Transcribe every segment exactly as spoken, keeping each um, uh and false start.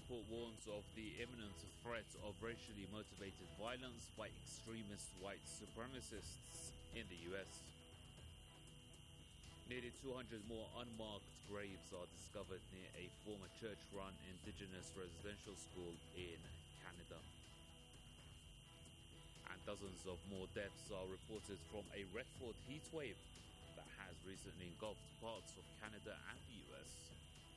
report warns of the imminent threat of racially motivated violence by extremist white supremacists in the U S. Nearly two hundred more unmarked graves are discovered near a former church-run indigenous residential school in Canada. And dozens of more deaths are reported from a record heatwave that has recently engulfed parts of Canada and the U S.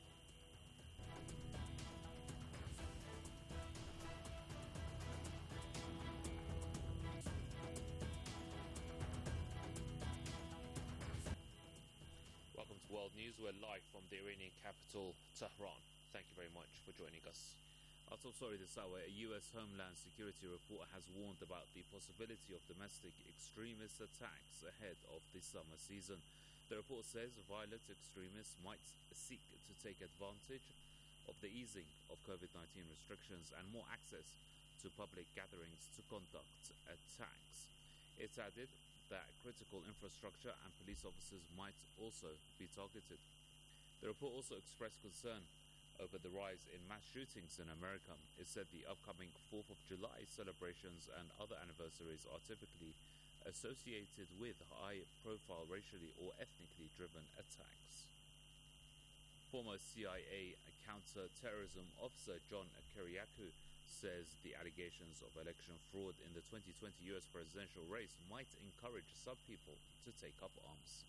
Welcome to World News. We're live from the Iranian capital, Tehran. Thank you very much for joining us. Our top story this hour: a U S Homeland Security report has warned about the possibility of domestic extremist attacks ahead of the summer season. The report says violent extremists might seek to take advantage of the easing of COVID nineteen restrictions and more access to public gatherings to conduct attacks. It added that critical infrastructure and police officers might also be targeted. The report also expressed concern over the rise in mass shootings in America. It said the upcoming fourth of July celebrations and other anniversaries are typically associated with high-profile racially or ethnically driven attacks. Former C I A counter-terrorism officer John Kiriakou says the allegations of election fraud in the twenty twenty U S presidential race might encourage some people to take up arms.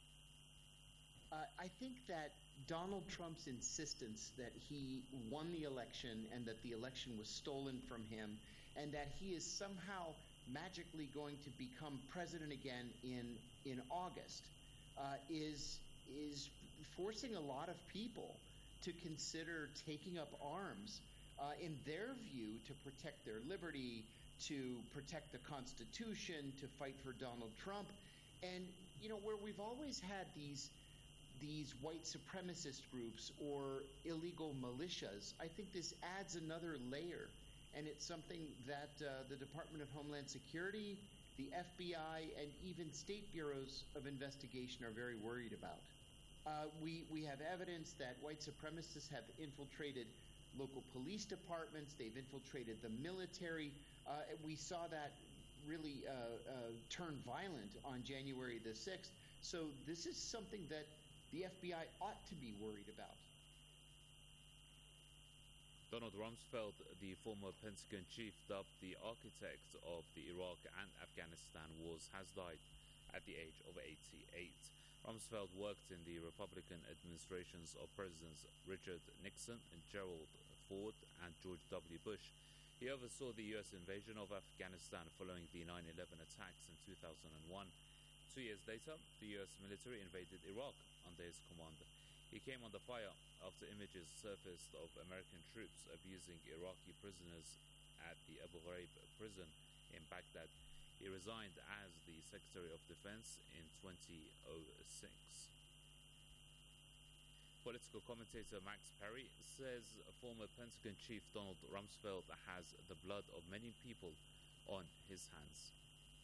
Uh, I think that Donald Trump's insistence that he won the election and that the election was stolen from him and that he is somehow magically going to become president again in in August uh, is is forcing a lot of people to consider taking up arms uh, in their view to protect their liberty, to protect the Constitution, to fight for Donald Trump. And, you know, where we've always had these these white supremacist groups or illegal militias, I think this adds another layer. And it's something that uh, the Department of Homeland Security, the F B I, and even state bureaus of investigation are very worried about. Uh, we, we have evidence that white supremacists have infiltrated local police departments. They've infiltrated the military. Uh, we saw that really uh, uh, turn violent on January the sixth. So this is something that the F B I ought to be worried about. Donald Rumsfeld, the former Pentagon chief dubbed the architect of the Iraq and Afghanistan wars, has died at the age of eighty-eight. Rumsfeld worked in the Republican administrations of Presidents Richard Nixon, Gerald Ford, and George W. Bush. He oversaw the U S invasion of Afghanistan following the nine eleven attacks in two thousand one. Two years later, the U S military invaded Iraq under his command. He came under fire after images surfaced of American troops abusing Iraqi prisoners at the Abu Ghraib prison in Baghdad. He resigned as the Secretary of Defense in two thousand six. Political commentator Max Perry says former Pentagon chief Donald Rumsfeld has the blood of many people on his hands.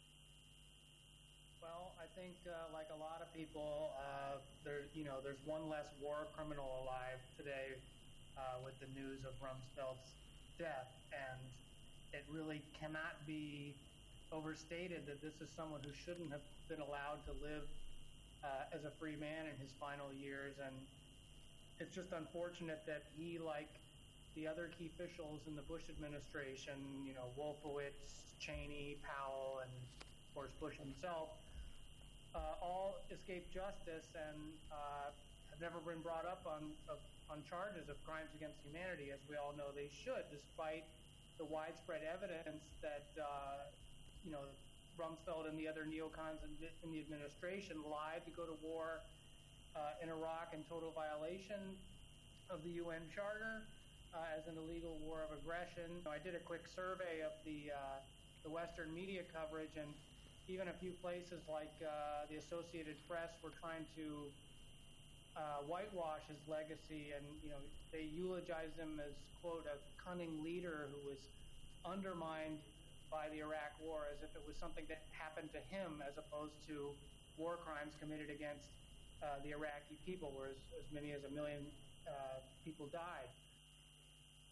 Well, I think, uh, like a lot of people, uh, there, you know, there's one less war criminal alive today uh, with the news of Rumsfeld's death, and it really cannot be overstated that this is someone who shouldn't have been allowed to live uh, as a free man in his final years, and it's just unfortunate that he, like the other key officials in the Bush administration, you know, Wolfowitz, Cheney, Powell, and of course Bush himself, Uh, all escaped justice and uh, have never been brought up on of, on charges of crimes against humanity, as we all know they should, despite the widespread evidence that uh, you know Rumsfeld and the other neocons in, in the administration lied to go to war uh, in Iraq in total violation of the U N Charter uh, as an illegal war of aggression. I did a quick survey of the uh, the Western media coverage, and even a few places like uh, the Associated Press were trying to uh, whitewash his legacy, and you know they eulogized him as, quote, a cunning leader who was undermined by the Iraq War, as if it was something that happened to him, as opposed to war crimes committed against uh, the Iraqi people, where as, as many as a million uh, people died.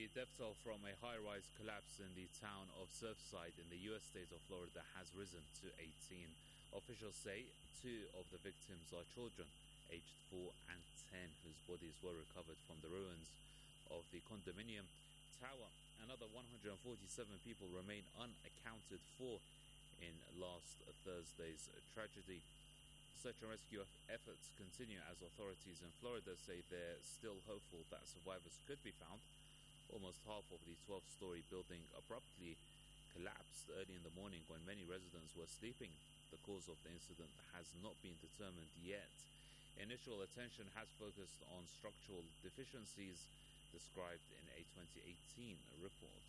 The death toll from a high-rise collapse in the town of Surfside in the U S state of Florida has risen to eighteen. Officials say two of the victims are children, aged four and ten, whose bodies were recovered from the ruins of the condominium tower. Another one hundred forty-seven people remain unaccounted for in last Thursday's tragedy. Search and rescue efforts continue as authorities in Florida say they're still hopeful that survivors could be found. Almost half of the twelve-story building abruptly collapsed early in the morning when many residents were sleeping. The cause of the incident has not been determined yet. Initial attention has focused on structural deficiencies described in a twenty eighteen report.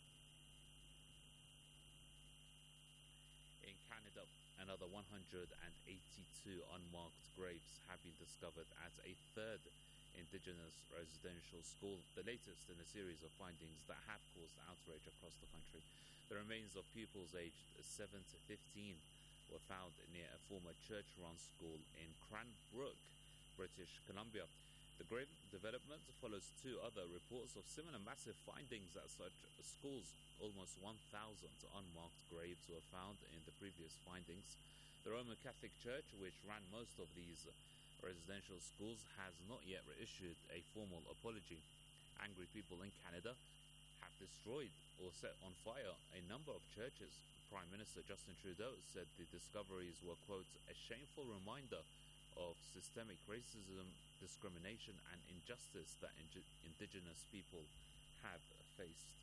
In Canada, another one hundred eighty-two unmarked graves have been discovered at a third Indigenous residential school, the latest in a series of findings that have caused outrage across the country. The remains of pupils aged seven to fifteen were found near a former church-run school in Cranbrook, British Columbia. The grave development follows two other reports of similar massive findings at such schools. Almost one thousand unmarked graves were found in the previous findings. The Roman Catholic Church, which ran most of these residential schools, has not yet reissued a formal apology. Angry people in Canada have destroyed or set on fire a number of churches. Prime Minister Justin Trudeau said the discoveries were, quote, a shameful reminder of systemic racism, discrimination and injustice that in- Indigenous people have faced.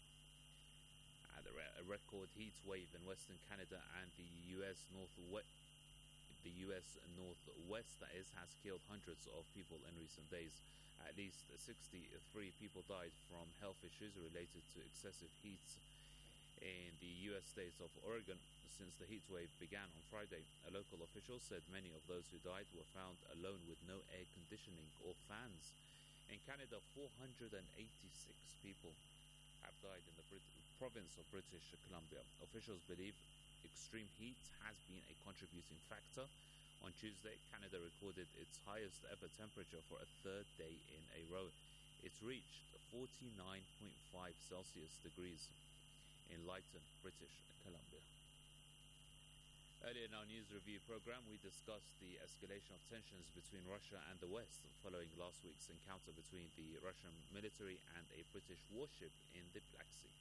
And a, re- a record heat wave in Western Canada and the U S Northwest The U S Northwest, that is, has killed hundreds of people in recent days. At least sixty-three people died from health issues related to excessive heat in the U S state of Oregon since the heat wave began on Friday. A local official said many of those who died were found alone with no air conditioning or fans. In Canada, four hundred eighty-six people have died in the Brit- province of British Columbia. Officials believe extreme heat has been a contributing factor. On Tuesday, Canada recorded its highest ever temperature for a third day in a row. It reached forty-nine point five Celsius degrees in Lytton, British Columbia. Earlier in our news review program, we discussed the escalation of tensions between Russia and the West following last week's encounter between the Russian military and a British warship in the Black Sea.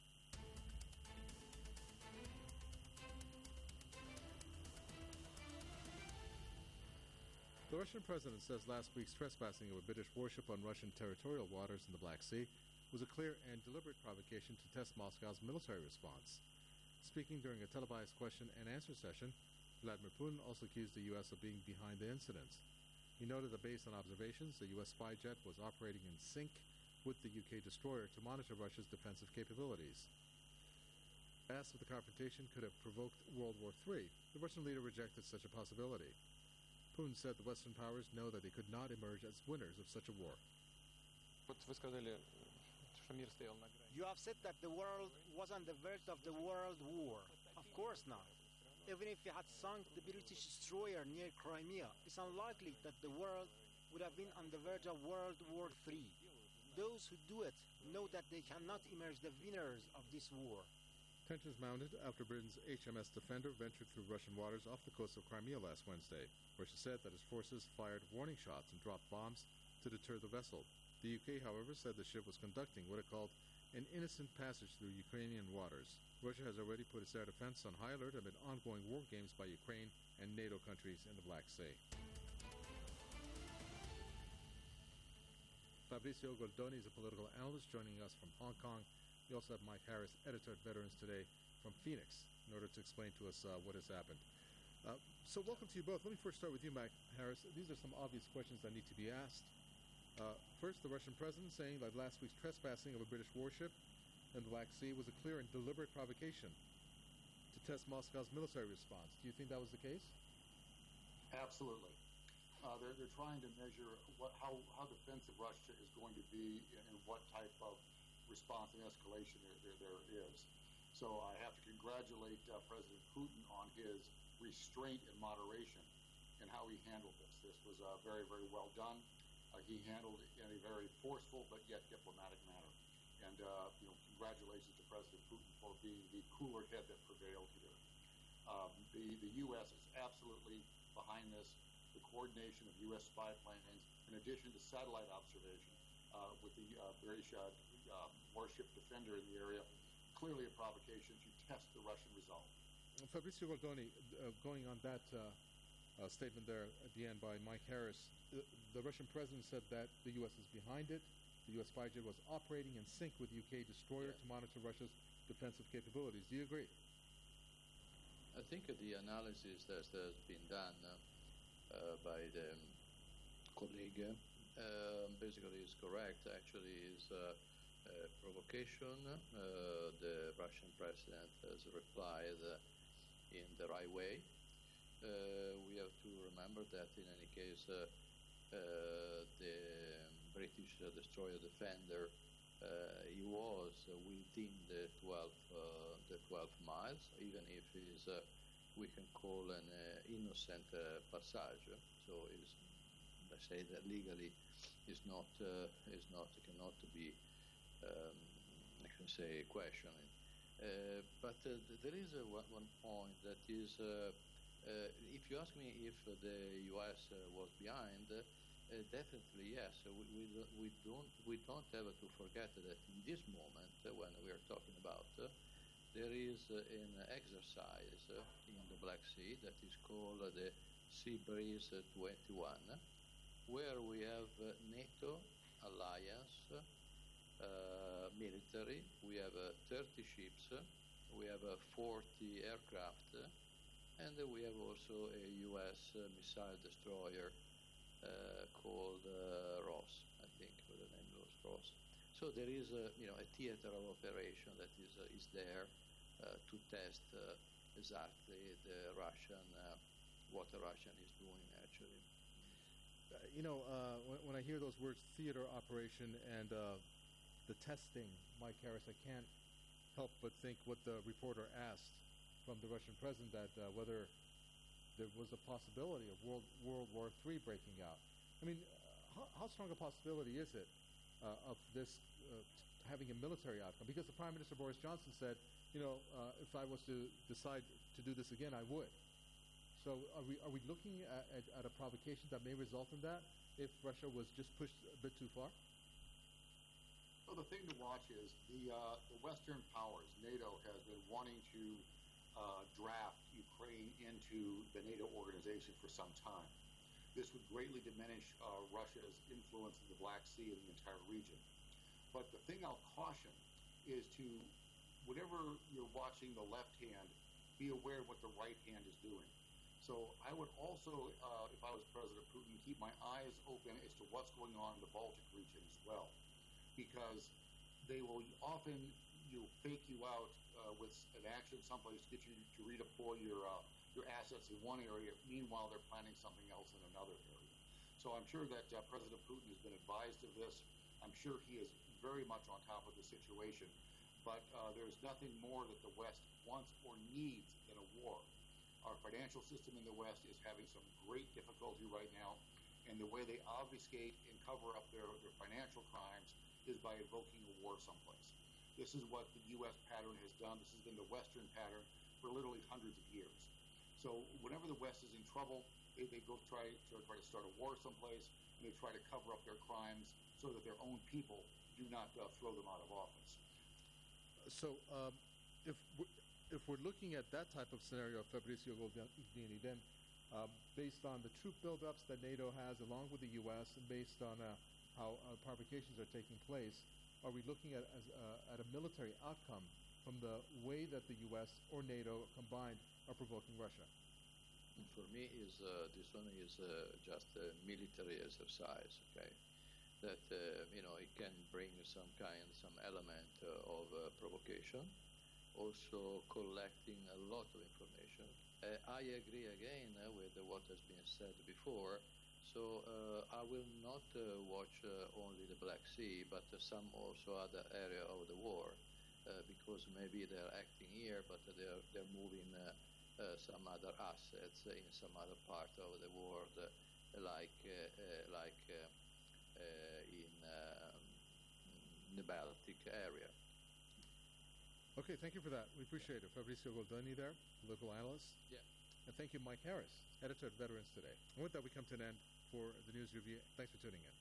The Russian president says last week's trespassing of a British warship on Russian territorial waters in the Black Sea was a clear and deliberate provocation to test Moscow's military response. Speaking during a televised question and answer session, Vladimir Putin also accused the U S of being behind the incident. He noted that based on observations, the U S spy jet was operating in sync with the U K destroyer to monitor Russia's defensive capabilities. Asked if the confrontation could have provoked World War Three, the Russian leader rejected such a possibility. Putin said the Western powers know that they could not emerge as winners of such a war. You have said that the world was on the verge of the world war. Of course not. Even if we had sunk the British destroyer near Crimea, it's unlikely that the world would have been on the verge of World War Three. Those who do it know that they cannot emerge the winners of this war. Tensions mounted after Britain's H M S Defender ventured through Russian waters off the coast of Crimea last Wednesday. Russia said that its forces fired warning shots and dropped bombs to deter the vessel. The U K, however, said the ship was conducting what it called an innocent passage through Ukrainian waters. Russia has already put its air defense on high alert amid ongoing war games by Ukraine and NATO countries in the Black Sea. Fabrizio Goldoni is a political analyst joining us from Hong Kong. We also have Mike Harris, editor at Veterans Today from Phoenix, in order to explain to us uh, what has happened. Uh, so welcome to you both. Let me first start with you, Mike Harris. These are some obvious questions that need to be asked. Uh, first, the Russian president saying that last week's trespassing of a British warship in the Black Sea was a clear and deliberate provocation to test Moscow's military response. Do you think that was the case? Absolutely. Uh, they're, they're trying to measure what, how, how defensive Russia is going to be and what type of response and escalation there, there, there is. So I have to congratulate uh, President Putin on his restraint and moderation in how he handled this. This was uh, very, very well done. Uh, he handled it in a very forceful but yet diplomatic manner. And uh, you know, congratulations to President Putin for being the cooler head that prevailed here. Um, the the U S is absolutely behind this. The coordination of U S spy planes, in addition to satellite observation uh, with the uh, Berisha uh, warship defender in the area, clearly a provocation to test the Russian resolve. Fabrizio Goldoni, uh, going on that uh, uh, statement there at the end by Mike Harris, the, the Russian president said that the U S is behind it. The U S spy jet was operating in sync with U K destroyer Yeah. to monitor Russia's defensive capabilities. Do you agree? I think the analysis that has been done uh, uh, by the um, colleague uh, basically is correct. Actually, is uh, uh, provocation. Uh, the Russian president has replied uh, in the right way. Uh, we have to remember that in any case, uh, uh, the British uh, destroyer Defender, uh, he was uh, within the twelve, uh, the twelve miles, even if it is, uh, we can call an uh, innocent uh, passage. So it's, let's say that legally is not, uh, is not, cannot be, um, I can say, questioned. Uh, but uh, th- there is uh, one, one point that is, uh, uh, if you ask me if uh, the U S uh, was behind, uh, uh, definitely yes. Uh, we, we, do, we don't we don't have to forget that in this moment, uh, when we are talking about, uh, there is uh, an exercise uh, in the Black Sea that is called uh, the Sea Breeze twenty-one, where we have uh, NATO alliance. Uh, Uh, military. We have uh, thirty ships, uh, we have uh, forty aircraft, uh, and uh, we have also a U S uh, missile destroyer uh, called uh, Ross, I think the name was Ross. So there is a, you know, a theater of operation that is uh, is there uh, to test uh, exactly the Russian, uh, what the Russian is doing actually. Uh, you know, uh, when, when I hear those words, theater operation and uh, the testing, Mike Harris, I can't help but think what the reporter asked from the Russian president, that uh, whether there was a possibility of World World War Three breaking out. I mean, uh, how, how strong a possibility is it uh, of this uh, having a military outcome? Because the Prime Minister Boris Johnson said, you know, uh, if I was to decide to do this again, I would. So are we are we looking at, at, at a provocation that may result in that if Russia was just pushed a bit too far? Well, the thing to watch is the uh, the Western powers, NATO, has been wanting to uh, draft Ukraine into the NATO organization for some time. This would greatly diminish uh, Russia's influence in the Black Sea and the entire region. But the thing I'll caution is to, whenever you're watching the left hand, be aware of what the right hand is doing. So I would also, uh, if I was President Putin, keep my eyes open as to what's going on in the Baltic region as well. Because they will often you know, fake you out uh, with an action someplace to get you to redeploy your uh, your assets in one area. Meanwhile, they're planning something else in another area. So I'm sure that uh, President Putin has been advised of this. I'm sure he is very much on top of the situation. But uh, there's nothing more that the West wants or needs than a war. Our financial system in the West is having some great difficulty right now, and the way they obfuscate and cover up their, their financial crimes is by invoking a war someplace. This is what the U S pattern has done. This has been the Western pattern for literally hundreds of years. So whenever the West is in trouble, they, they go try to try to start a war someplace, and they try to cover up their crimes so that their own people do not uh, throw them out of office. So um, if we're, if we're looking at that type of scenario, Fabrizio Goldini, then um, based on the troop buildups that NATO has along with the U S and based on uh, how uh, provocations are taking place, are we looking at as, uh, at a military outcome from the way that the U S or NATO combined are provoking Russia? For me, is uh, this one is uh, just a military exercise. Okay, that uh, you know it can bring some kind, some element uh, of uh, provocation. Also collecting a lot of information. Uh, I agree again uh, with uh, what has been said before. So uh, I will not uh, watch uh, only the Black Sea, but uh, some also other area of the war, uh, because maybe they're acting here, but they're they're moving uh, uh, some other assets in some other part of the world, uh, like uh, uh, like uh, uh, in um, the Baltic area. Okay, thank you for that. We appreciate it. Fabrizio Goldoni there, local analyst. Yeah. And thank you, Mike Harris, editor at Veterans Today. And with that, we come to an end for the news review. Thanks for tuning in.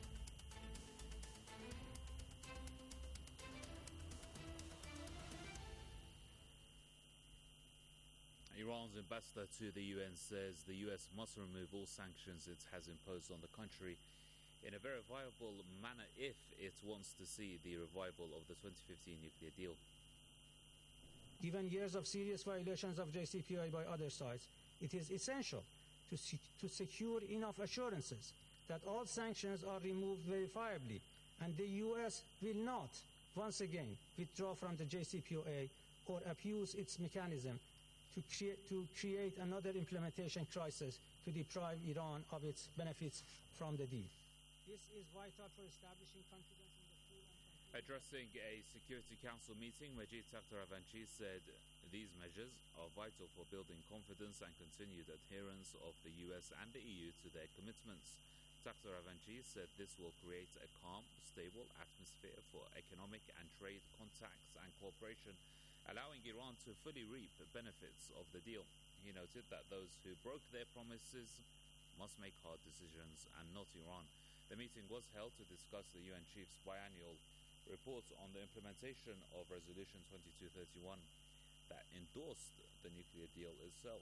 Iran's ambassador to the U N says the U S must remove all sanctions it has imposed on the country in a verifiable manner if it wants to see the revival of the twenty fifteen nuclear deal. Given years of serious violations of J C P O A by other sides, it is essential to, se- to secure enough assurances that all sanctions are removed verifiably and the U S will not, once again, withdraw from the J C P O A or abuse its mechanism to, crea- to create another implementation crisis to deprive Iran of its benefits from the deal. This is vital for establishing confidence in the full and complete... Addressing a Security Council meeting, Majid Takhtarevanchi said these measures are vital for building confidence and continued adherence of the U S and the E U to their commitments. Takhtarevanchi said this will create a calm, stable atmosphere for economic and trade contacts and cooperation, allowing Iran to fully reap the benefits of the deal. He noted that those who broke their promises must make hard decisions and not Iran. The meeting was held to discuss the U N chief's biannual report on the implementation of Resolution twenty-two thirty-one that endorsed the nuclear deal itself.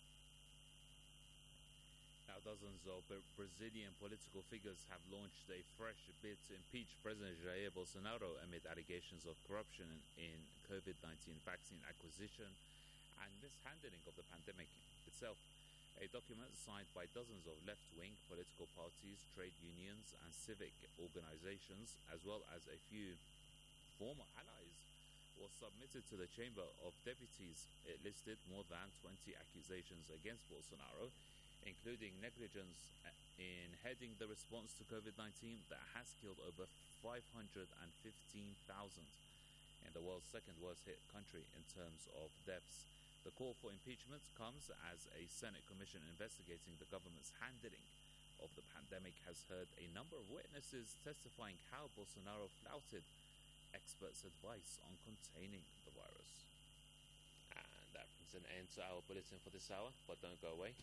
Now, dozens of Brazilian political figures have launched a fresh bid to impeach President Jair Bolsonaro amid allegations of corruption in COVID nineteen vaccine acquisition and mishandling of the pandemic itself. A document signed by dozens of left-wing political parties, trade unions, and civic organizations, as well as a few former allies, was submitted to the Chamber of Deputies. It listed more than twenty accusations against Bolsonaro, including negligence in heading the response to COVID nineteen that has killed over five hundred fifteen thousand in the world's second worst hit country in terms of deaths. The call for impeachment comes as a Senate commission investigating the government's handling of the pandemic has heard a number of witnesses testifying how Bolsonaro flouted experts' advice on containing the virus. And that brings an end to our bulletin for this hour, but don't go away.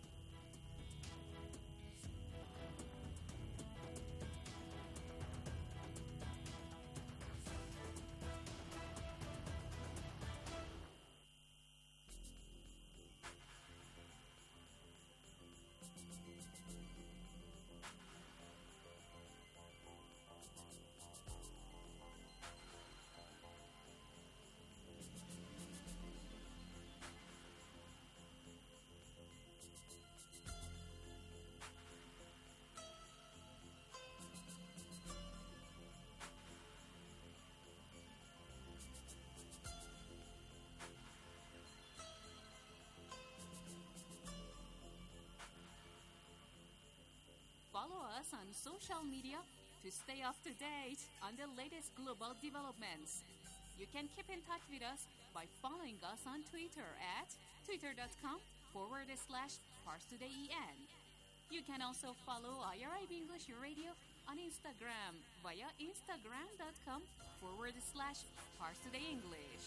Follow us on social media to stay up to date on the latest global developments. You can keep in touch with us by following us on Twitter at twitter.com forward slash ParsTodayEN. You can also follow I R I B English Radio on Instagram via instagram.com forward slash ParsTodayEnglish.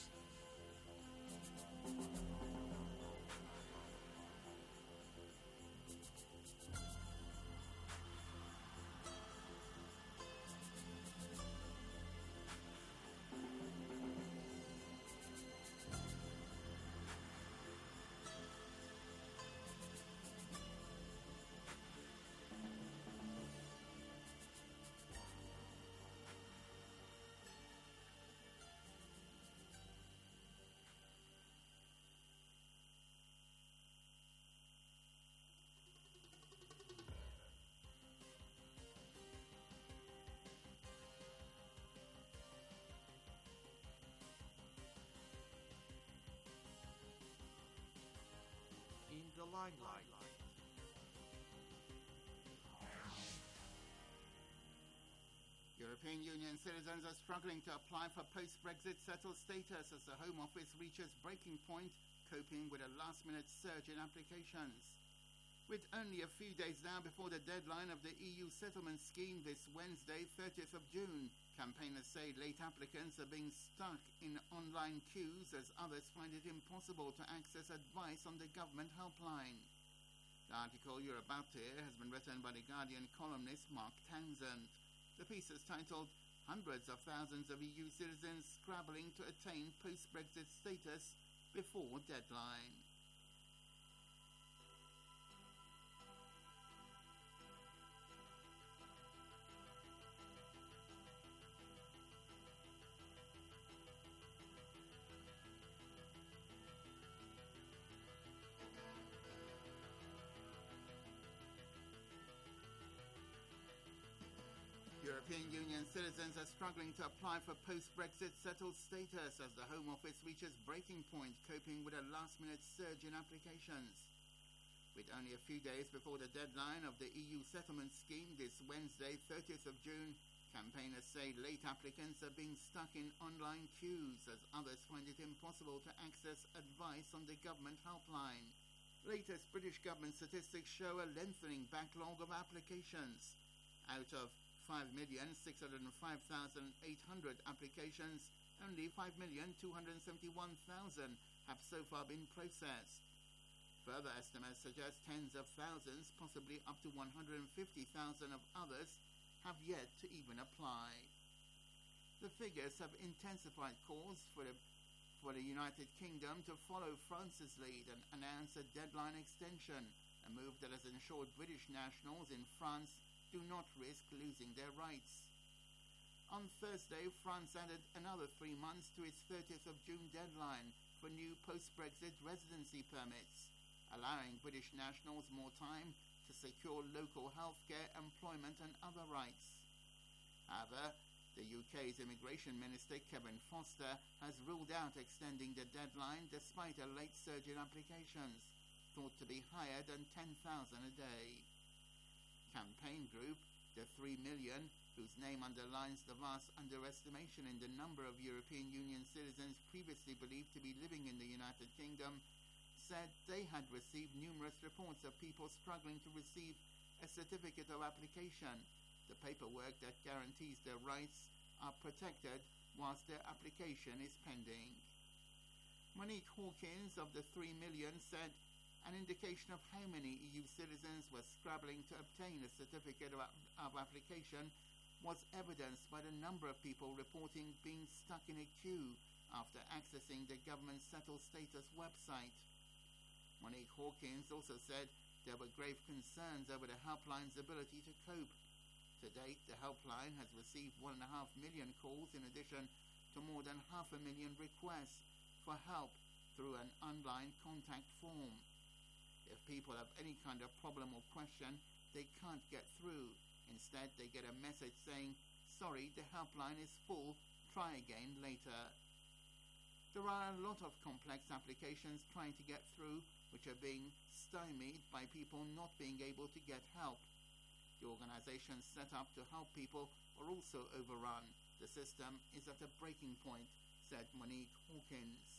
The limelight. European Union citizens are struggling to apply for post-Brexit settled status as the Home Office reaches breaking point, coping with a last-minute surge in applications. With only a few days now before the deadline of the E U settlement scheme this Wednesday, thirtieth of June, campaigners say late applicants are being stuck in online queues as others find it impossible to access advice on the government helpline. The article you're about to hear has been written by The Guardian columnist Mark Townsend. The piece is titled Hundreds of Thousands of E U Citizens Scrabbling to Attain Post-Brexit Status Before Deadline. European Union citizens are struggling to apply for post-Brexit settled status as the Home Office reaches breaking point, coping with a last-minute surge in applications. With only a few days before the deadline of the E U settlement scheme this Wednesday, thirtieth of June, campaigners say late applicants are being stuck in online queues as others find it impossible to access advice on the government helpline. Latest British government statistics show a lengthening backlog of applications. Out of five million six hundred five thousand eight hundred applications, only five million two hundred seventy-one thousand have so far been processed. Further estimates suggest tens of thousands, possibly up to one hundred fifty thousand of others, have yet to even apply. The figures have intensified calls for the, for the United Kingdom to follow France's lead and announce a deadline extension, a move that has ensured British nationals in France do not risk losing their rights. On Thursday, France added another three months to its thirtieth of June deadline for new post-Brexit residency permits, allowing British nationals more time to secure local healthcare, employment and other rights. However, the U K's Immigration Minister Kevin Foster has ruled out extending the deadline despite a late surge in applications, thought to be higher than ten thousand a day. Campaign group, the three million, whose name underlines the vast underestimation in the number of European Union citizens previously believed to be living in the United Kingdom, said they had received numerous reports of people struggling to receive a certificate of application, the paperwork that guarantees their rights are protected whilst their application is pending. Monique Hawkins of the three million said an indication of how many E U citizens were scrabbling to obtain a certificate of, of application was evidenced by the number of people reporting being stuck in a queue after accessing the government's settled status website. Monique Hawkins also said there were grave concerns over the helpline's ability to cope. To date, the helpline has received one and a half million calls in addition to more than half a million requests for help through an online contact form. If people have any kind of problem or question, they can't get through. Instead, they get a message saying, "Sorry, the helpline is full, try again later." There are a lot of complex applications trying to get through, which are being stymied by people not being able to get help. The organizations set up to help people are also overrun. The system is at a breaking point, said Monique Hawkins.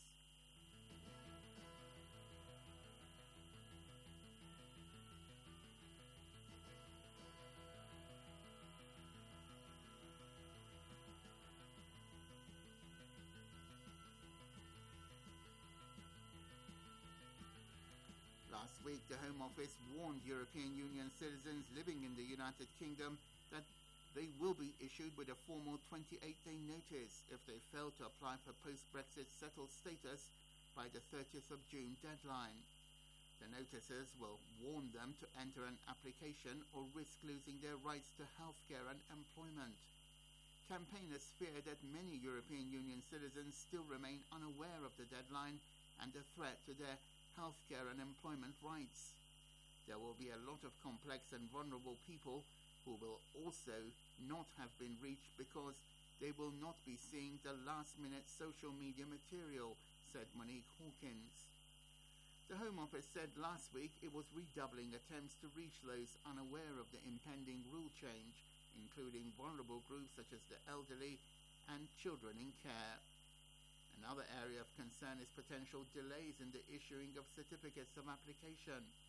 Last week, the Home Office warned European Union citizens living in the United Kingdom that they will be issued with a formal twenty-eight day notice if they fail to apply for post-Brexit settled status by the thirtieth of June deadline. The notices will warn them to enter an application or risk losing their rights to healthcare and employment. Campaigners fear that many European Union citizens still remain unaware of the deadline and the threat to their healthcare and employment rights. There will be a lot of complex and vulnerable people who will also not have been reached because they will not be seeing the last-minute social media material, said Monique Hawkins. The Home Office said last week it was redoubling attempts to reach those unaware of the impending rule change, including vulnerable groups such as the elderly and children in care. Another area of concern is potential delays in the issuing of certificates of application.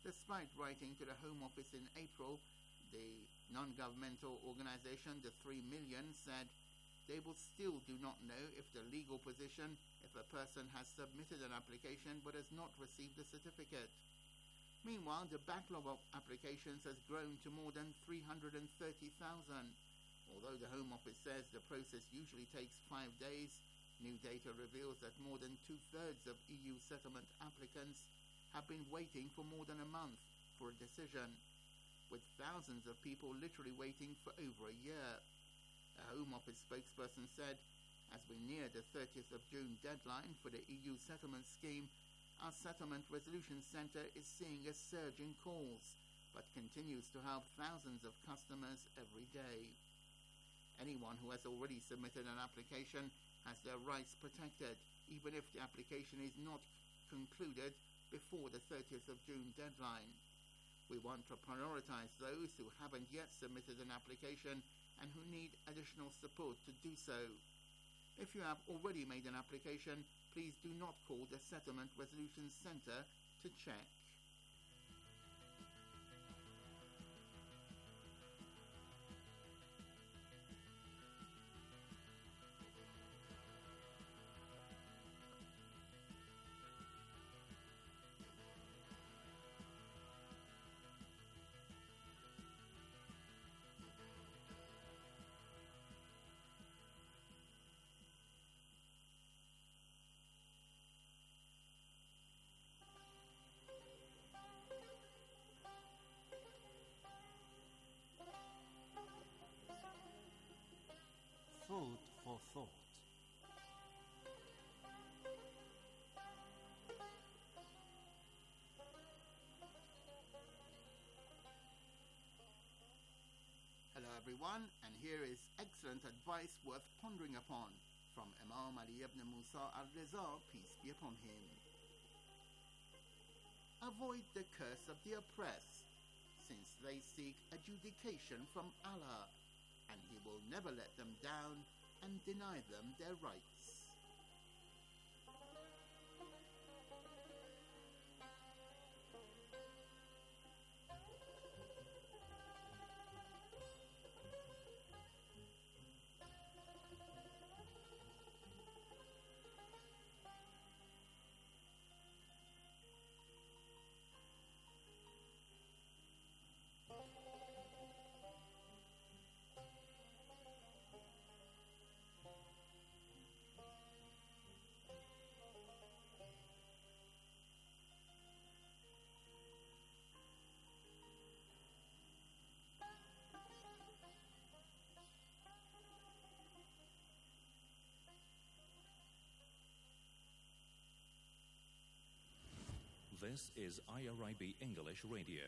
Despite writing to the Home Office in April, the non-governmental organization, the Three Million, said they will still do not know if the legal position if a person has submitted an application but has not received a certificate. Meanwhile, the backlog of applications has grown to more than three hundred thirty thousand. Although the Home Office says the process usually takes five days, new data reveals that more than two-thirds of E U settlement applicants have been waiting for more than a month for a decision, with thousands of people literally waiting for over a year. A Home Office spokesperson said, as we near the thirtieth of June deadline for the E U settlement scheme, our Settlement Resolution Centre is seeing a surge in calls, but continues to help thousands of customers every day. Anyone who has already submitted an application has their rights protected, even if the application is not concluded before the thirtieth of June deadline. We want to prioritise those who haven't yet submitted an application and who need additional support to do so. If you have already made an application, please do not call the Settlement Resolution Centre to check. Food for thought. Hello everyone, and here is excellent advice worth pondering upon from Imam Ali ibn Musa al-Riza, peace be upon him. Avoid the curse of the oppressed, since they seek adjudication from Allah, and He will never let them down and deny them their rights. This is I R I B English Radio.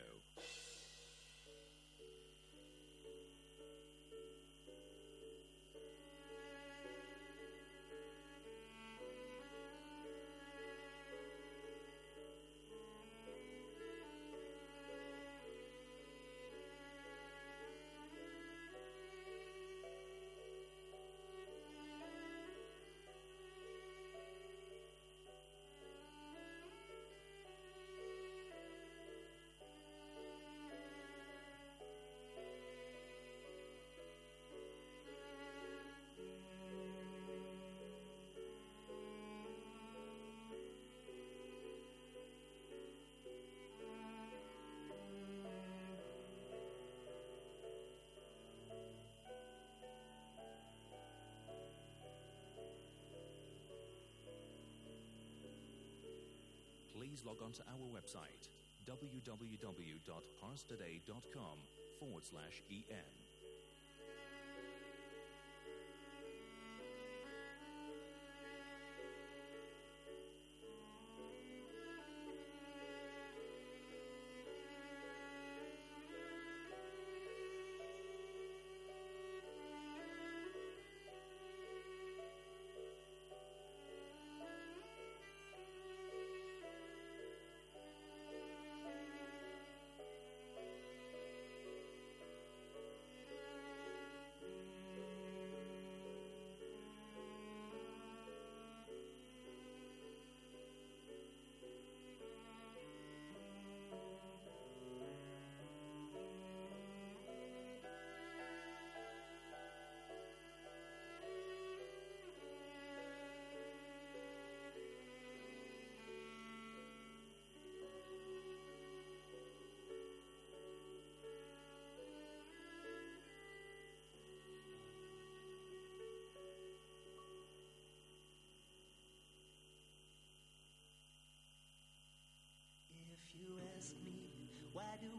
Please log on to our website, www.parstoday.com forward slash EN.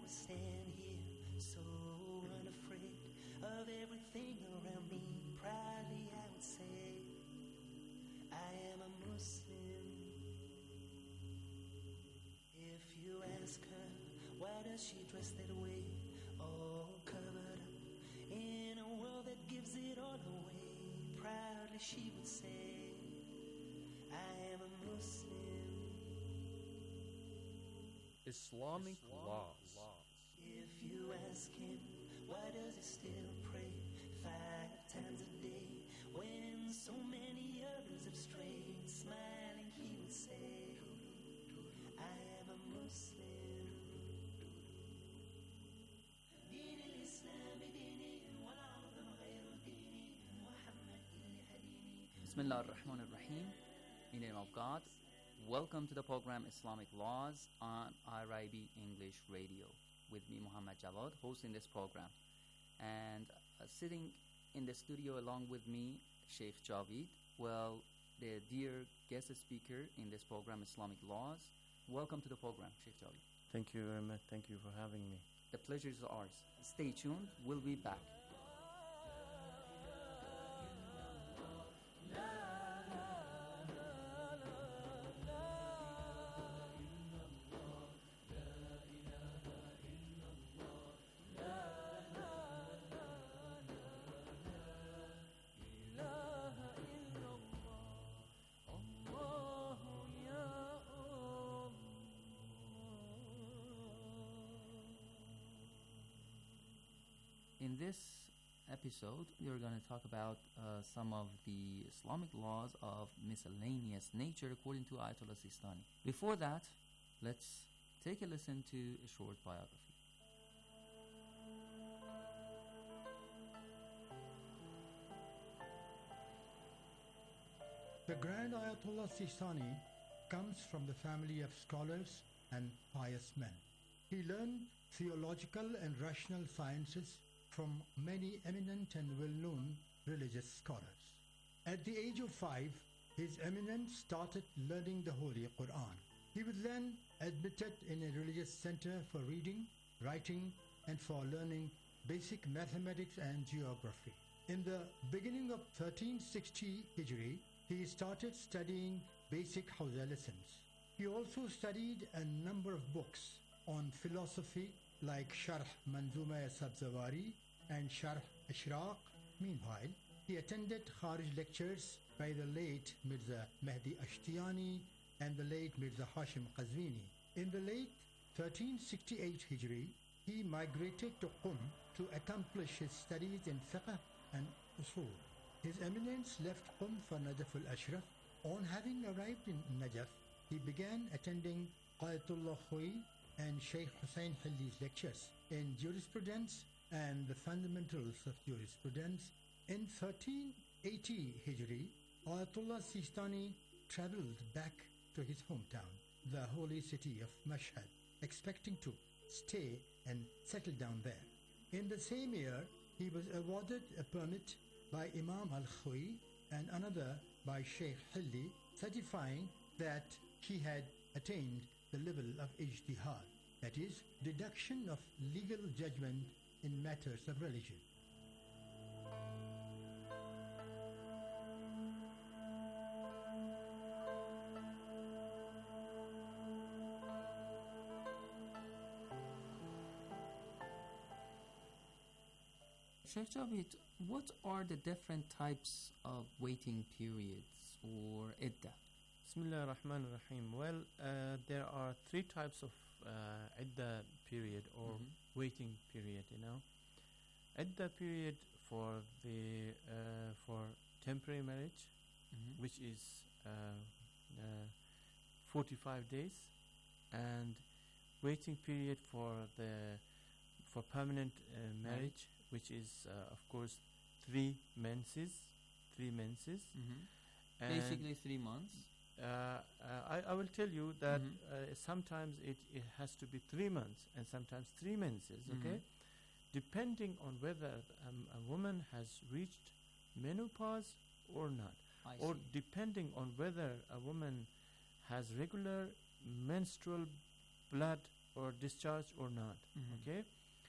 will stand here so unafraid of everything around me. Proudly I would say, I am a Muslim. If you ask her, why does she dress that way, all covered up in a world that gives it all away? Proudly she would say, I am a Muslim. Islamic, Islamic laws. laws. If you ask him, why does he still pray five times a day when so many others have strayed? Smiling he would say, I am a Muslim. دين الإسلام ديني ولا عظم غير ديني محمد اللي هديني. Bismillah ar-Rahman ar-Rahim. In the name of God. Welcome to the program Islamic Laws on I R I B English Radio with me, Muhammad Jawad, hosting this program. And uh, sitting in the studio along with me, Sheikh Javid, well, the dear guest speaker in this program, Islamic Laws. Welcome to the program, Sheikh Javid. Thank you very much. Thank you for having me. The pleasure is ours. Stay tuned. We'll be back. In this episode, we are going to talk about uh, some of the Islamic laws of miscellaneous nature according to Ayatollah Sistani. Before that, let's take a listen to a short biography. The Grand Ayatollah Sistani comes from the family of scholars and pious men. He learned theological and rational sciences from many eminent and well-known religious scholars. At the age of five, His Eminence started learning the Holy Quran. He was then admitted in a religious center for reading, writing, and for learning basic mathematics and geography. In the beginning of thirteen sixty Hijri, he started studying basic Hawza lessons. He also studied a number of books on philosophy like Sharh Manzuma Sabzawari and Sharh Ishraq. Meanwhile, he attended Kharij lectures by the late Mirza Mehdi Ashtiyani and the late Mirza Hashim Qazwini. In the late thirteen sixty-eight Hijri, he migrated to Qum to accomplish his studies in fiqh and usul. His Eminence left Qum for Najaf al-Ashraf. On having arrived in Najaf, he began attending Ayatollah Khoei and Sheikh Hussain Hilli's lectures in jurisprudence and the fundamentals of jurisprudence. In thirteen eighty Hijri, Ayatollah Sistani traveled back to his hometown, the holy city of Mashhad, expecting to stay and settle down there. In the same year, he was awarded a permit by Imam al-Khoei and another by Sheikh Hilli, certifying that he had attained the level of ijtihad, that is, deduction of legal judgment in matters of religion. Sheikh Javid, what are the different types of waiting periods or idda? Bismillah ar-Rahman ar-Rahim. Well, uh, there are three types of uh, idda period or mm-hmm. waiting period, you know. Idda period for the uh, for temporary marriage, mm-hmm. which is uh, uh, forty-five days, and waiting period for the for permanent uh, marriage, right. which is uh, of course three menses, three menses, mm-hmm. basically three months. Uh, uh, I, I will tell you that mm-hmm. uh, sometimes it, it has to be three months and sometimes three menses, mm-hmm. okay? Depending on whether um, a woman has reached menopause or not. I or see. Depending on whether a woman has regular menstrual blood or discharged or not. Mhm. Okay.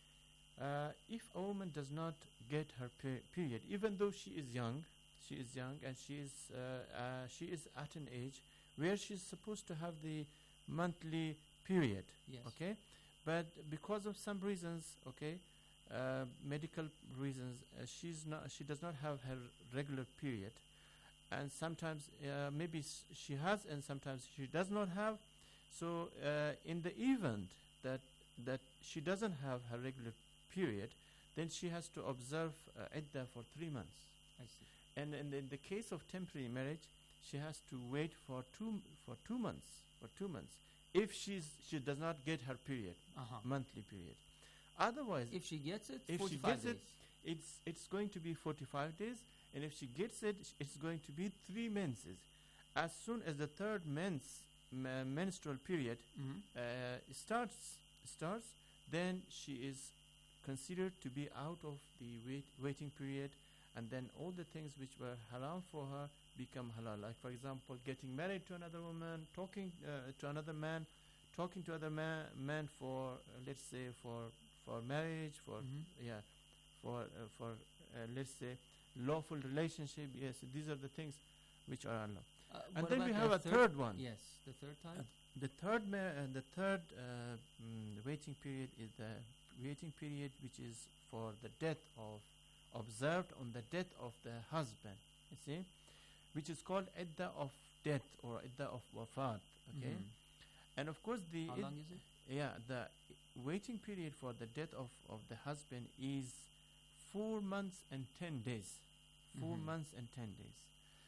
Uh, if a woman does not get her per- period, even though she is young, she is young and she is uh, uh, she is at an age where she's supposed to have the monthly period. Yes. Okay, but because of some reasons, okay, uh, medical reasons, uh, she's not she does not have her regular period, and sometimes uh, maybe s- she has and sometimes she does not have. So uh, in the event that that she doesn't have her regular period, then she has to observe uh, iddah for three months. I see. And, and in the case of temporary marriage, she has to wait for two for two months for two months if she's she does not get her period, Uh-huh. monthly period. Otherwise, If she gets it, if she forty-five gets it, days. it's it's going to be forty-five days, and if she gets it, sh- it's going to be three menses. As soon as the third mens m- menstrual period Mhm. uh, starts starts, then she is considered to be out of the wait, waiting period, and then all the things which were haram for her become halal. Like for example, getting married to another woman, talking uh, to another man, talking to other ma- men for uh, let's say for for marriage, for Mhm. yeah, for uh, for uh, let's say lawful relationship. Yes, these are the things which are allowed. Uh, and what then we about have the a third one. Yes, the third type. Uh, the third ma- uh, the third uh, mm, waiting period is the waiting period which is for the death of observed on the death of the husband. You see, which is called iddah of death or iddah of wafat. Okay, Mhm. and of course the How id- long is it? yeah the waiting period for the death of of the husband is four months and ten days. Four Mhm. months and ten days.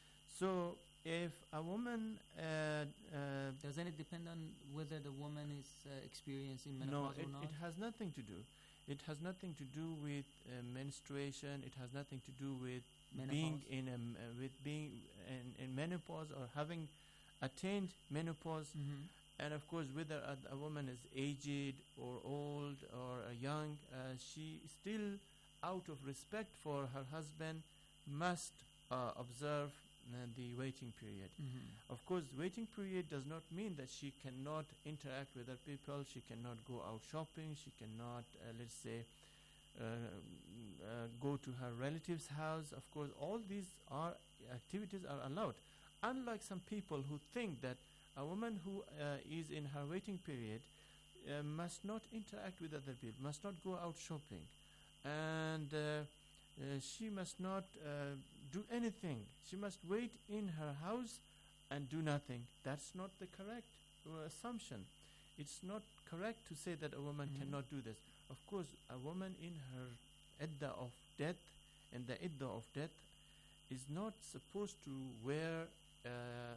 So if a woman uh, uh, Does it depend on whether the woman is uh, experiencing no, menopause it, or not? it has nothing to do. It has nothing to do with uh, menstruation. It has nothing to do with being Menopause? in a m- uh, with being in, in menopause or having attained menopause. Mhm. And of course, whether a, a woman is aged or old or uh, young, uh, she still, out of respect for her husband, must uh, observe uh, the waiting period. Mhm. Of course, waiting period does not mean that she cannot interact with other people, she cannot go out shopping, she cannot, uh, let's say, uh, uh, go to her relative's house. Of course, all these are activities are allowed. Unlike some people who think that a woman who uh, is in her waiting period uh, must not interact with other people, must not go out shopping, and uh, uh, she must not uh, do anything. She must wait in her house and do nothing. That's not the correct uh, assumption. It's not correct to say that a woman Mhm. cannot do this. Of course, a woman in her iddah of death, and the iddah of death, is not supposed to wear uh,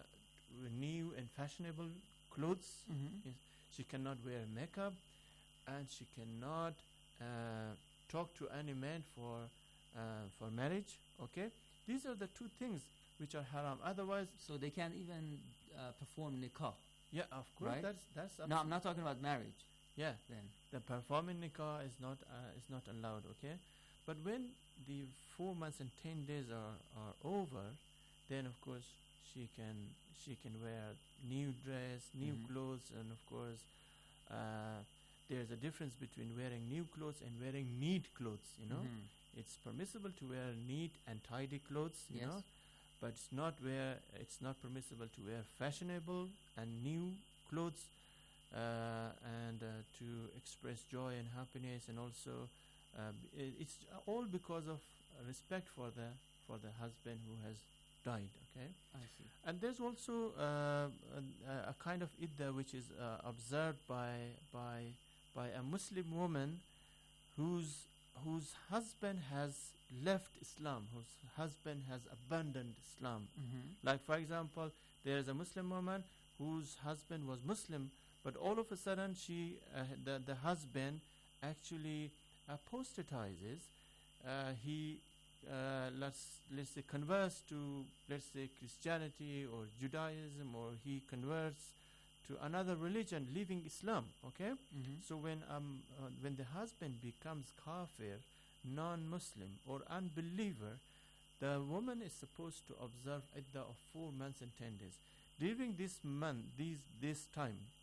new and fashionable clothes. Mhm. Yes. She cannot wear makeup, and she cannot uh, talk to any man for uh, for marriage. Okay, these are the two things which are haram. Otherwise, So they can't even uh, perform nikah. yeah, of course, Right? that's that's No, I'm abso- not talking about marriage. yeah. Then The performing nikah is not uh, is not allowed. Okay, but when the four months and ten days are are over, then of course she can she can wear new dress, new Mhm. clothes, and of course uh, there's a difference between wearing new clothes and wearing neat clothes. You know, Mhm. it's permissible to wear neat and tidy clothes. You Yes. know, but it's not wear it's not permissible to wear fashionable and new clothes uh, and uh, to express joy and happiness, and also uh, b- i- it's all because of uh, respect for the for the husband who has died. Okay, I see. and there's also uh, a, a kind of iddah which is uh, observed by by by a Muslim woman whose whose husband has left Islam, whose husband has abandoned Islam. Mhm. Like for example, there is a Muslim woman whose husband was Muslim, but all of a sudden she uh, the the husband actually apostatizes. Uh, he uh, let's let's say converts to, let's say, Christianity or Judaism, or he converts to another religion, leaving Islam. Okay, Mhm. so when um uh, when the husband becomes kafir, non-Muslim or unbeliever, the woman is supposed to observe iddah of four months and ten days. During this month, these this time,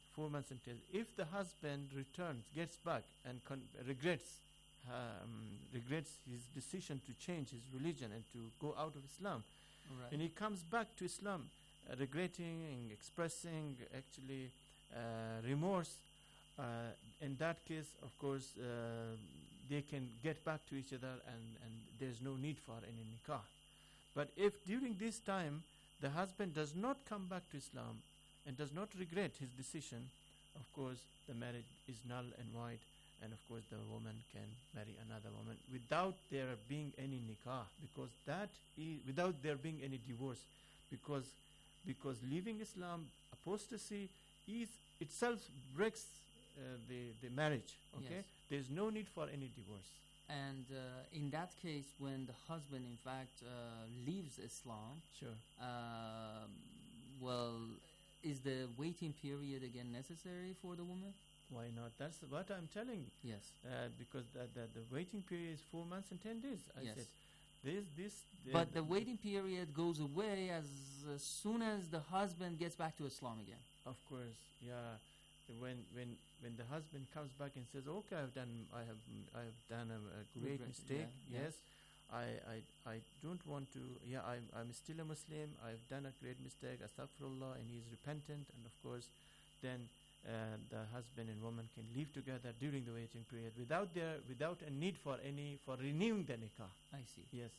four months and ten. If the husband returns, gets back, and con- regrets, um, regrets his decision to change his religion and to go out of Islam, Right. and he comes back to Islam, uh, regretting, expressing actually uh, remorse, uh, in that case, of course, uh, they can get back to each other, and, and there's no need for any nikah. But if during this time the husband does not come back to Islam and does not regret his decision, of course, the marriage is null and void, and of course the woman can marry another woman without there being any nikah, because that is, without there being any divorce, because because leaving Islam, apostasy is itself breaks uh, the the marriage. Okay, Yes. there's no need for any divorce. And uh, in that case, when the husband, in fact, uh, leaves Islam, Sure. um, well, is the waiting period again necessary for the woman? Why not? That's what I'm telling you. Yes. Uh, because the, the the waiting period is four months and ten days. I Yes. said, this this. But the waiting period goes away as, as soon as the husband gets back to Islam again. Of course, yeah. When when when the husband comes back and says, "Okay, I've done, I have, mm, I have done a, a great Regret- mistake. yeah, Yes, I, I I don't want to. Yeah, I'm I'm still a Muslim. I've done a great mistake. Astaghfirullah, and he's repentant. And of course, then uh, the husband and woman can live together during the waiting period without their without a need for any for renewing the nikah. I see. Yes.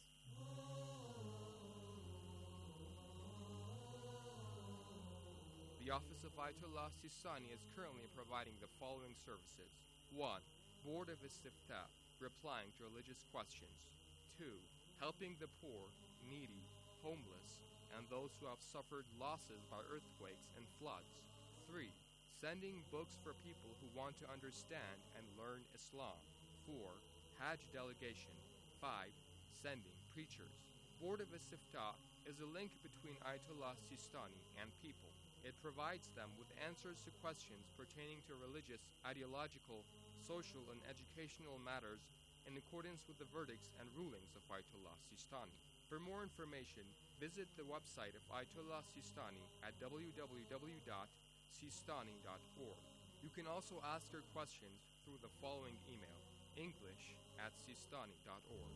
The Office of Ayatollah Sistani is currently providing the following services. one. Board of Istifta, replying to religious questions. two. Helping the poor, needy, homeless, and those who have suffered losses by earthquakes and floods. three. Sending books for people who want to understand and learn Islam. four. Hajj delegation. five. Sending preachers. Board of Istifta is a link between Ayatollah Sistani and people. It provides them with answers to questions pertaining to religious, ideological, social, and educational matters in accordance with the verdicts and rulings of Ayatollah Sistani. For more information, visit the website of Ayatollah Sistani at w w w dot sistani dot org. You can also ask your questions through the following email, english at sistani dot org.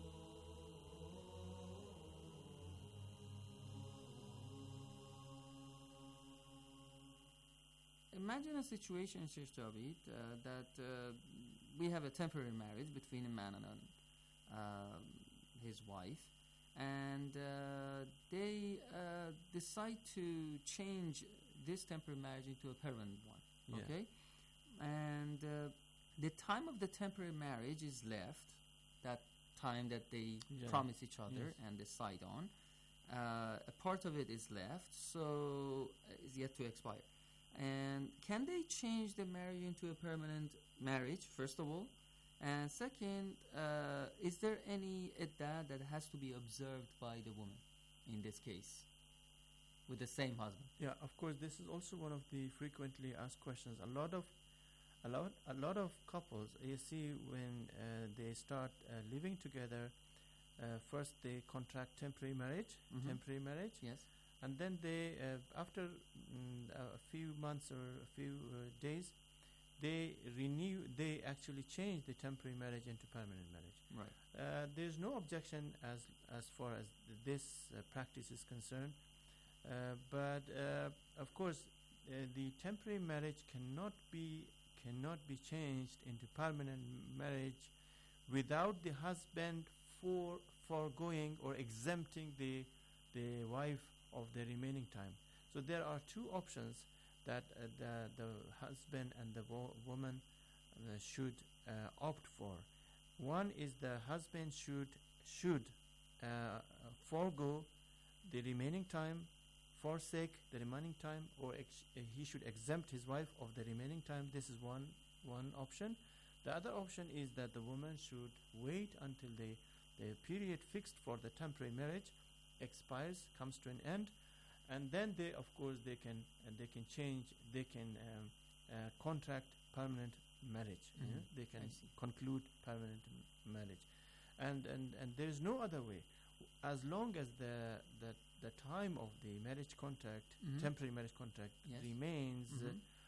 Imagine a situation, Sheikh Jabit, uh, that uh, we have a temporary marriage between a man and a, uh, his wife, and uh, they uh, decide to change this temporary marriage into a permanent one. Yeah. Okay, and uh, the time of the temporary marriage is left, that time that they Yeah. promise each other Yes. and decide on. Uh, a part of it is left, so uh, is yet to expire. And can they change the marriage into a permanent marriage, first of all? And second, uh, is there any iddah that has to be observed by the woman in this case with the same husband? Yeah, of course, this is also one of the frequently asked questions. A lot of a lot a lot of couples, you see, when uh, they start uh, living together, uh, first they contract temporary marriage, Mhm. temporary marriage, Yes. and then they uh, after mm, a few months or a few uh, days, they renew. They actually change the temporary marriage into permanent marriage. Right. Uh, there's no objection as as far as th- this uh, practice is concerned, uh, but uh, of course, uh, the temporary marriage cannot be cannot be changed into permanent marriage without the husband for foregoing or exempting the the wife of the remaining time. So there are two options that uh, the the husband and the wo- woman uh, should uh, opt for. One is the husband should should uh, forego the remaining time, forsake the remaining time, or ex- uh, he should exempt his wife of the remaining time. This is one one option. The other option is that the woman should wait until the the period fixed for the temporary marriage expires, comes to an end, and then they, of course, they can uh, they can change, they can um, uh, contract permanent marriage. Mhm. Yeah? They can I see. conclude permanent m- marriage, and and and there is no other way, as long as the the the time of the marriage contract, Mhm. temporary marriage contract, Yes. remains uh, Mhm.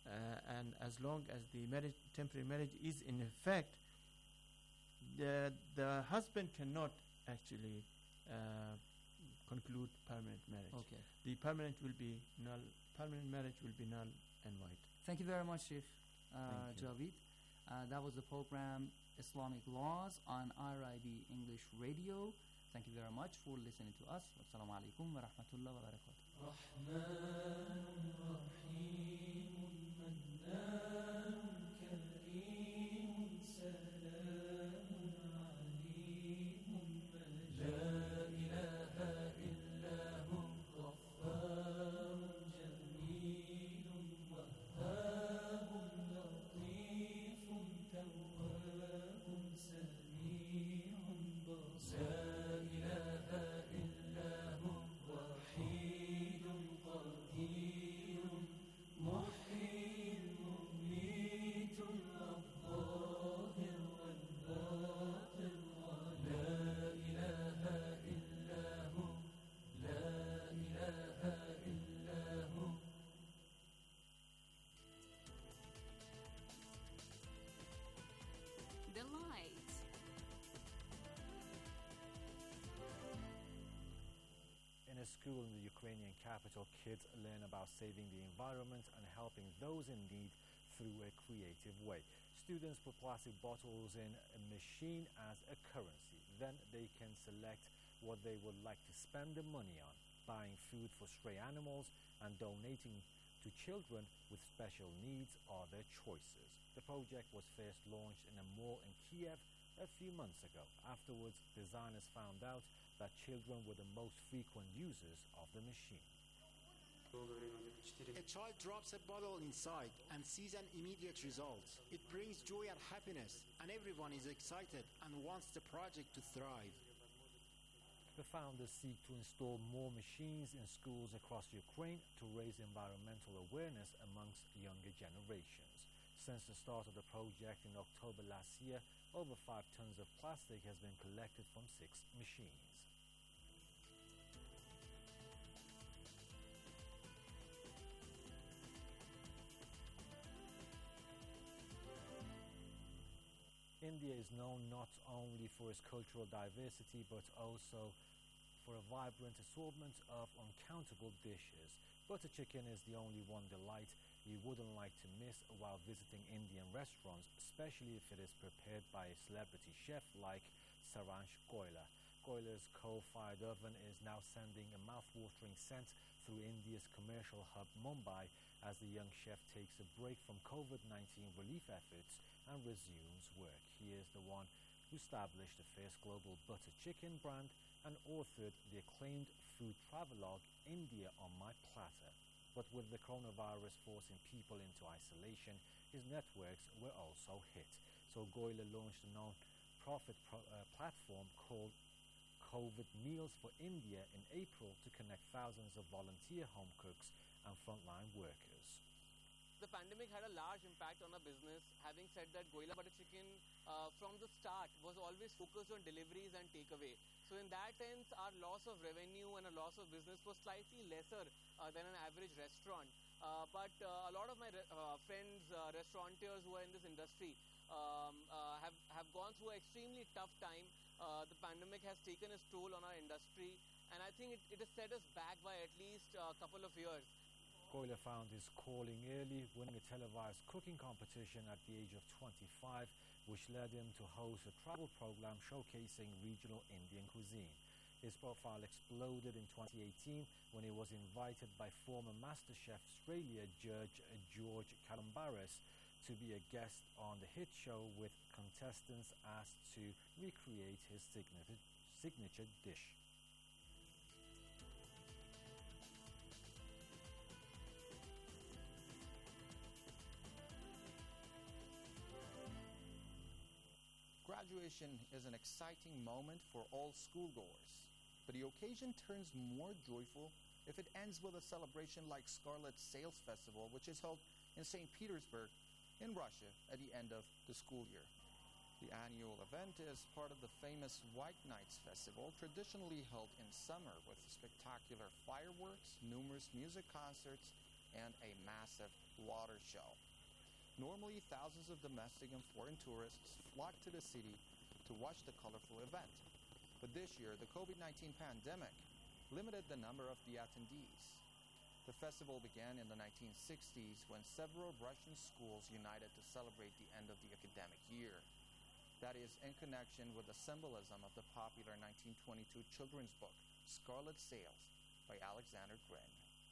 uh, and as long as the marriage, temporary marriage is in effect, the the husband cannot actually uh, conclude permanent marriage. Okay. The permanent will be null. Permanent marriage will be null and void. Thank you very much, Sheikh uh, Thank you. Javid. Uh, that was the program Islamic Laws on R I B English Radio. Thank you very much for listening to us. Assalamu alaikum wa rahmatullah wa barakatuh. Delight. In a school in the Ukrainian capital, kids learn about saving the environment and helping those in need through a creative way. Students put plastic bottles in a machine as a currency. Then they can select what they would like to spend the money on, buying food for stray animals and donating to children with special needs are their choices. The project was first launched in a mall in Kiev a few months ago. Afterwards, designers found out that children were the most frequent users of the machine. A child drops a bottle inside and sees an immediate result. It brings joy and happiness, and everyone is excited and wants the project to thrive. The founders seek to install more machines in schools across Ukraine to raise environmental awareness amongst younger generations. Since the start of the project in October last year, over five tons of plastic has been collected from six machines. India is known not only for its cultural diversity but also for a vibrant assortment of uncountable dishes. Butter chicken is the only one delight you wouldn't like to miss while visiting Indian restaurants, especially if it is prepared by a celebrity chef like Saransh Goyla. Goyla's coal-fired oven is now sending a mouth-watering scent through India's commercial hub Mumbai as the young chef takes a break from COVID nineteen relief efforts and resumes work. He is the one who established the first global butter chicken brand and authored the acclaimed food travelogue India on My Platter. But with the coronavirus forcing people into isolation, his networks were also hit. So Goyla launched a non-profit pro- uh, platform called COVID Meals for India in April to connect thousands of volunteer home cooks and frontline workers. The pandemic had a large impact on our business. Having said that, Goyla Butter Chicken uh, from the start was always focused on deliveries and takeaway. So in that sense, our loss of revenue and a loss of business was slightly lesser uh, than an average restaurant. Uh, but uh, a lot of my re- uh, friends, uh, restaurateurs who are in this industry um, uh, have, have gone through an extremely tough time. Uh, the pandemic has taken its toll on our industry, and I think it, it has set us back by at least a couple of years. Goyla found his calling early, winning a televised cooking competition at the age of twenty-five, which led him to host a travel program showcasing regional Indian cuisine. His profile exploded in twenty eighteen when he was invited by former MasterChef Australia judge George Calombaris to be a guest on the hit show, with contestants asked to recreate his signature, signature dish. Graduation is an exciting moment for all schoolgoers, but the occasion turns more joyful if it ends with a celebration like Scarlet Sales Festival, which is held in Saint Petersburg in Russia at the end of the school year. The annual event is part of the famous White Nights Festival, traditionally held in summer with spectacular fireworks, numerous music concerts, and a massive water show. Normally, thousands of domestic and foreign tourists flock to the city to watch the colorful event. But this year, the COVID nineteen pandemic limited the number of the attendees. The festival began in the nineteen sixties when several Russian schools united to celebrate the end of the academic year. That is in connection with the symbolism of the popular nineteen twenty-two children's book, Scarlet Sails, by Alexander Grin.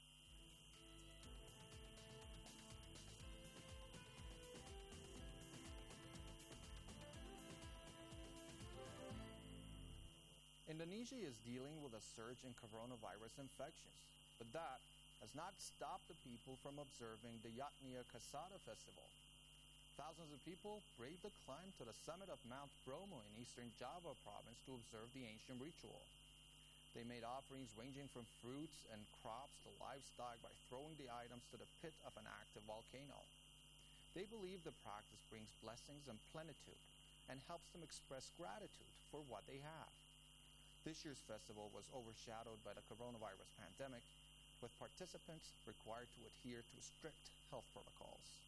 Indonesia is dealing with a surge in coronavirus infections, but that has not stopped the people from observing the Yatnia Kasada Festival. Thousands of people braved the climb to the summit of Mount Bromo in eastern Java province to observe the ancient ritual. They made offerings ranging from fruits and crops to livestock by throwing the items to the pit of an active volcano. They believe the practice brings blessings and plenitude and helps them express gratitude for what they have. This year's festival was overshadowed by the coronavirus pandemic, with participants required to adhere to strict health protocols.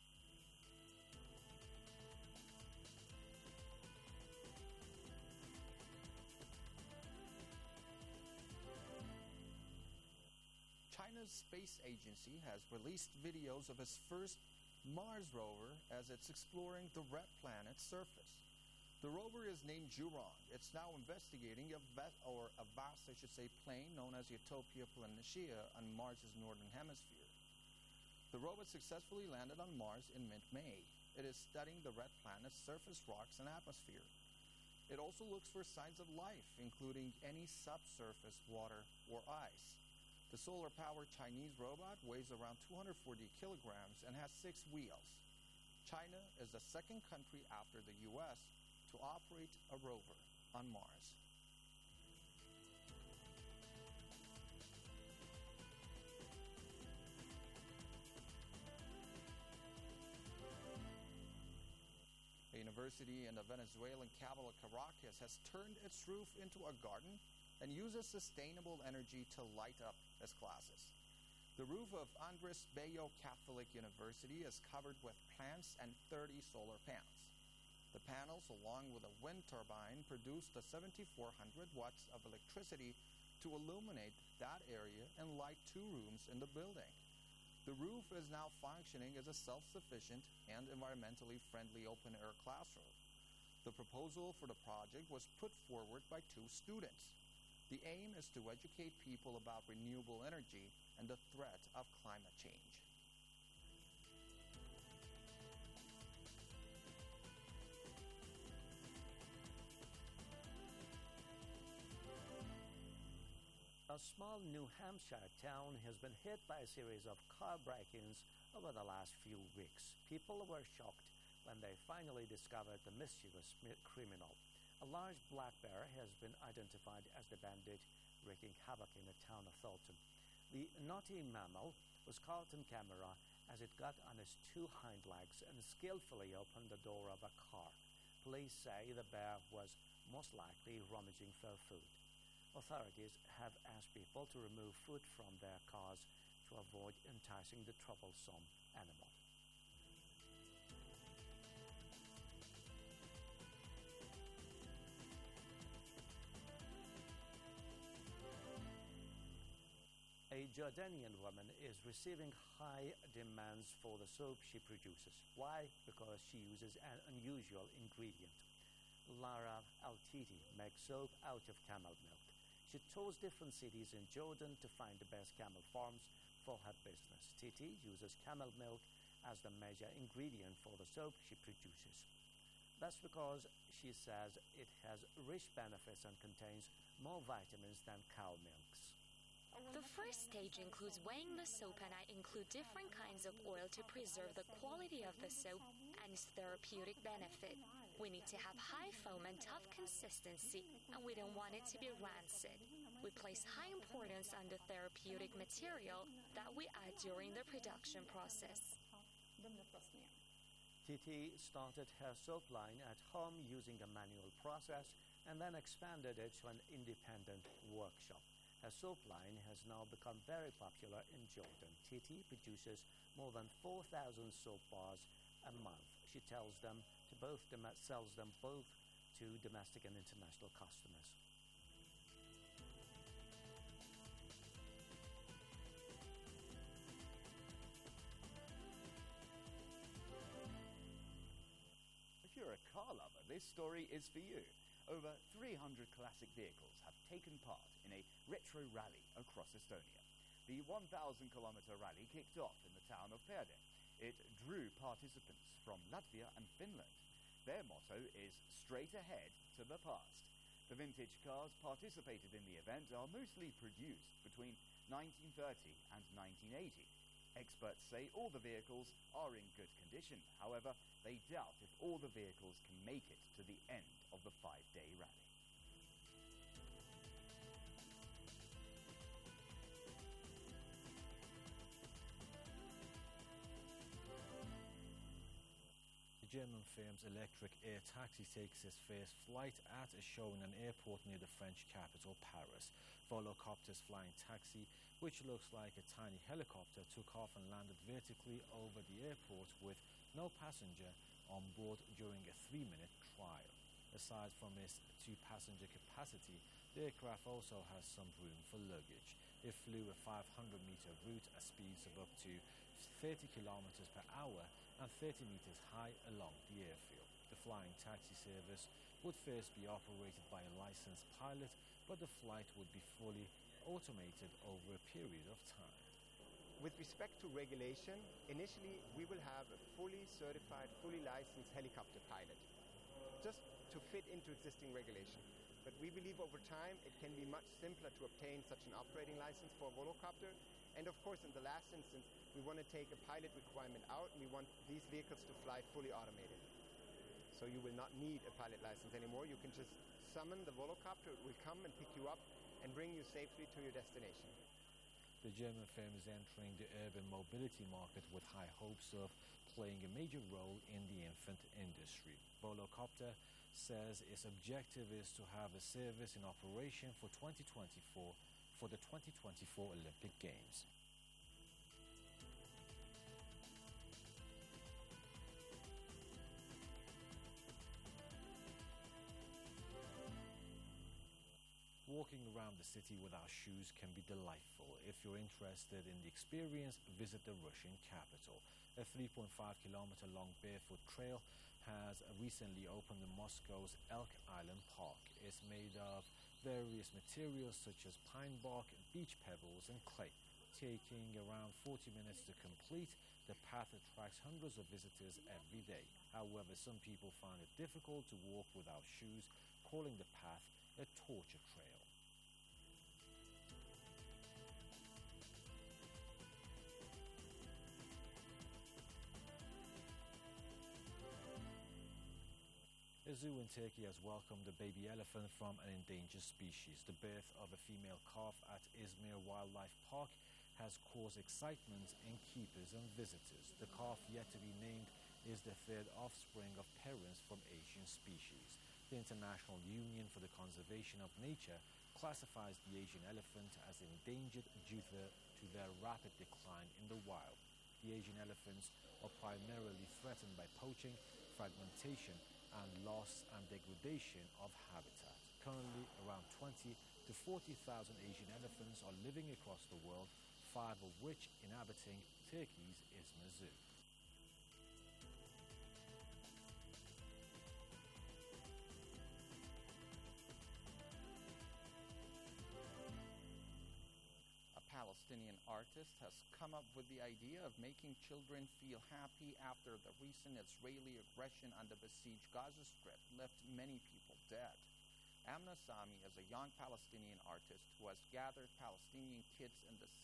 China's space agency has released videos of its first Mars rover as it's exploring the red planet's surface. The rover is named Zhurong. It's now investigating a, vet, or a vast, I should say, plain known as Utopia Planitia on Mars' northern hemisphere. The robot successfully landed on Mars in mid-May. It is studying the red planet's surface rocks and atmosphere. It also looks for signs of life, including any subsurface water or ice. The solar-powered Chinese robot weighs around two hundred forty kilograms and has six wheels. China is the second country after the U S to operate a rover on Mars. A university in the Venezuelan capital Caracas has turned its roof into a garden and uses sustainable energy to light up its classes. The roof of Andres Bello Catholic University is covered with plants and thirty solar panels. The panels, along with a wind turbine, produce the seventy-four hundred watts of electricity to illuminate that area and light two rooms in the building. The roof is now functioning as a self-sufficient and environmentally friendly open-air classroom. The proposal for the project was put forward by two students. The aim is to educate people about renewable energy and the threat of climate change. A small New Hampshire town has been hit by a series of car break-ins over the last few weeks. People were shocked when they finally discovered the mischievous criminal. A large black bear has been identified as the bandit wreaking havoc in the town of Thornton. The naughty mammal was caught on camera as it got on its two hind legs and skillfully opened the door of a car. Police say the bear was most likely rummaging for food. Authorities have asked people to remove food from their cars to avoid enticing the troublesome animal. A Jordanian woman is receiving high demands for the soap she produces. Why? Because she uses an unusual ingredient. Lara Al-Titi makes soap out of camel milk. She tours different cities in Jordan to find the best camel farms for her business. Titi uses camel milk as the major ingredient for the soap she produces. That's because she says it has rich benefits and contains more vitamins than cow milks. The first stage includes weighing the soap, and I include different kinds of oil to preserve the quality of the soap and its therapeutic benefit. We need to have high foam and tough consistency, and we don't want it to be rancid. We place high importance on the therapeutic material that we add during the production process. Titi started her soap line at home using a manual process and then expanded it to an independent workshop. Her soap line has now become very popular in Jordan. Titi produces more than four thousand soap bars a month. She tells them to both dom- sells them both to domestic and international customers. If you're a car lover, this story is for you. Over three hundred classic vehicles have taken part in a retro rally across Estonia. The one thousand kilometer rally kicked off in the town of Pärnu. It drew participants from Latvia and Finland. Their motto is straight ahead to the past. The vintage cars participated in the event are mostly produced between nineteen thirty and nineteen eighty. Experts say all the vehicles are in good condition. However, they doubt if all the vehicles can make it to the end of the five-day rally. The German firm's electric air taxi takes its first flight at a show in an airport near the French capital, Paris. Volocopter's flying taxi, which looks like a tiny helicopter, took off and landed vertically over the airport with no passenger on board during a three-minute trial. Aside from its two-passenger capacity, the aircraft also has some room for luggage. It flew a five hundred meter route at speeds of up to thirty kilometers per hour and thirty meters high along the airfield. The flying taxi service would first be operated by a licensed pilot, but the flight would be fully automated over a period of time. With respect to regulation, initially we will have a fully certified, fully licensed helicopter pilot, just to fit into existing regulation. But we believe over time it can be much simpler to obtain such an operating license for a volocopter. And of course, in the last instance, we want to take a pilot requirement out, and we want these vehicles to fly fully automated. So you will not need a pilot license anymore. You can just summon the volocopter, it will come and pick you up and bring you safely to your destination. The German firm is entering the urban mobility market with high hopes of playing a major role in the infant industry. Volocopter says its objective is to have a service in operation for twenty twenty-four for the twenty twenty-four Olympic Games. Walking around the city without shoes can be delightful. If you're interested in the experience, visit the Russian capital. A three point five kilometer long barefoot trail has recently opened in Moscow's Elk Island Park. It's made of various materials such as pine bark, beach pebbles, and clay. Taking around forty minutes to complete, the path attracts hundreds of visitors every day. However, some people find it difficult to walk without shoes, calling the path a torture trail. A zoo in Turkey has welcomed a baby elephant from an endangered species. The birth of a female calf at Izmir Wildlife Park has caused excitement in keepers and visitors. The calf, yet to be named, is the third offspring of parents from Asian species. The International Union for the Conservation of Nature classifies the Asian elephant as endangered due to their rapid decline in the wild. The Asian elephants are primarily threatened by poaching, fragmentation, and loss and degradation of habitat. Currently, around twenty to forty thousand Asian elephants are living across the world, five of which inhabiting Turkey's Izmir Zoo. Palestinian artist has come up with the idea of making children feel happy after the recent Israeli aggression on the besieged Gaza Strip left many people dead. Amna Sami is a young Palestinian artist who has gathered Palestinian kids in the